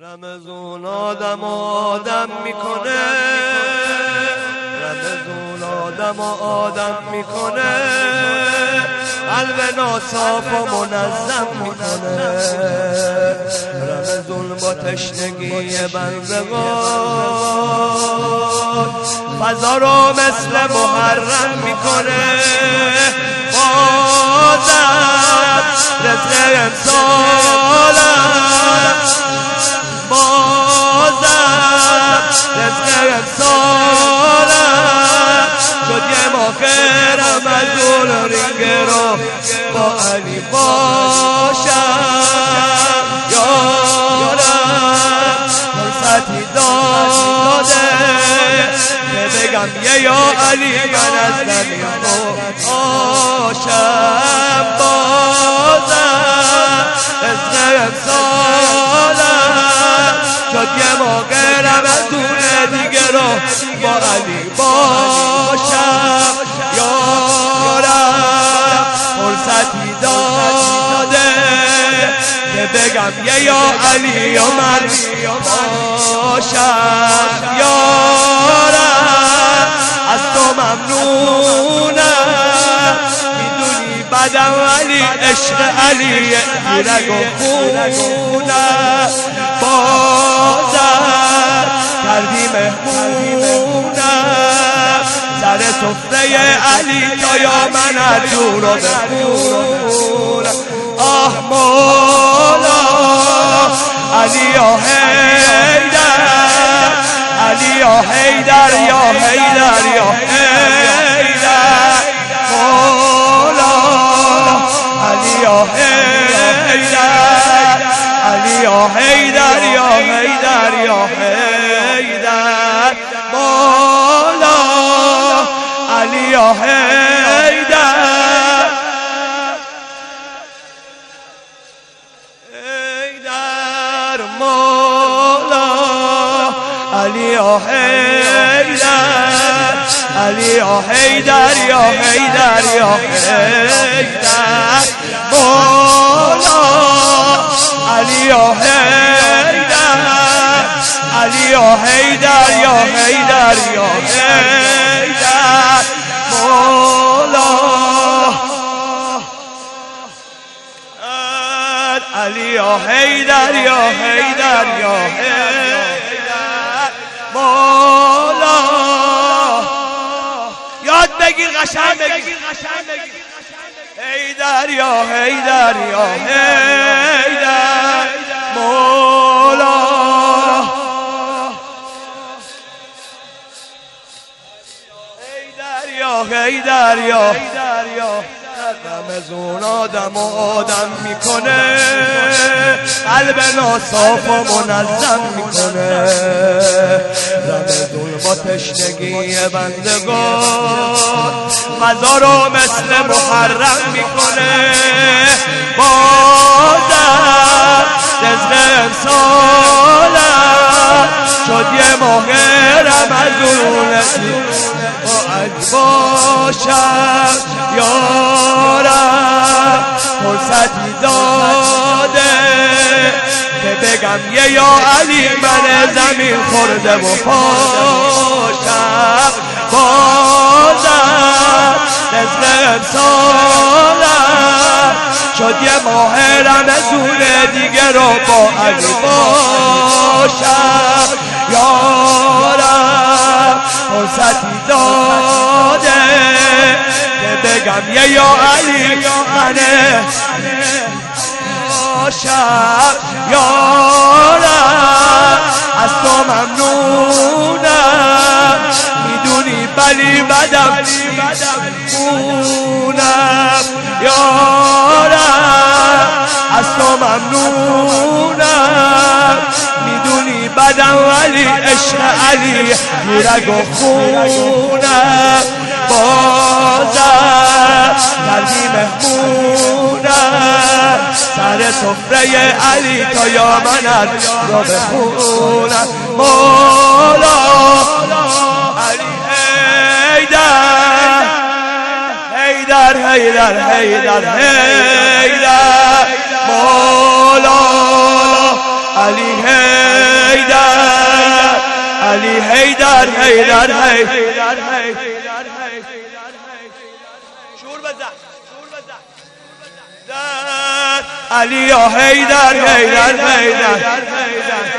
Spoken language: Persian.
رمضان آدم میکنه، رمضان آدم میکنه، قلب ناصاف و منظم میکنه. رمضان با تشنگی بندگان فضا رو مثل محرم میکنه. بازم رزق امسالم، بازم رزق امسالم شد یه ماه رمضان رینگ رو با علی باشم. یارم فرصتی داده که بگم یه یا علی من از زمین باشم. بازم رزق امسالم شد یه موقع رمضان دیگه رو با علی باشم. یارم فرصتی داده که بگم یه یا علی و من باشم. یارم از تو ممنونم، میدونی بدم علی عشق علی رگ و خونم. بازم کردی مهمونم سر سفره علی تا یا من از جور رو بخونم. آه مولا علی یا حیدر، علی یا حیدر، یا حیدر یا حیدر. مولا علی یا حیدر، علی یا حیدر، یا حیدر یا حیدر. مولا علی یا حیدر، حیدر. مولا علی یا حیدر، علی یا حیدر، یا حیدر یا حیدر. مولا علی یا حیدر، علی یا حیدر، یا حیدر یا حیدر. مولا علی یا حیدر، یا حیدر یا حیدر. مولا یاد بگیر قشنگ بگیر، حیدر یا حیدر یا حیدر. مولا حیدر یا حیدر یا حیدر یا. رمضان آدم میکنه، قلب ناصاف و منظم میکنه. رمضان با تشنگی بندگان فضا رو مثل محرم میکنه. بازم رزق امسالم شد یه ماه رمضان با علی باشم. یارم فرصتی داده که بگم یه یا علی من زمین خورده و پاشم. بازم رزق امسالم شد یه ماه رمضان دیگه رو با علی باشم. یارم فرصتی داده که بگم یه یا علی من باشم. یارم از تو ممنونم، میدونی بلی بدم خونم. یارم از تو ممنونم، میدونی بدم ولی عشق علی رگ و خونم. بازم کردی مهمونم سر سفره علی تا یا من رو بخونم. مولا علی حیدر، حیدر حیدر حیدر حیدر. مولا علی حیدر. حیدر حیدر حیدر شور بزن علی یا حیدر حیدر حیدر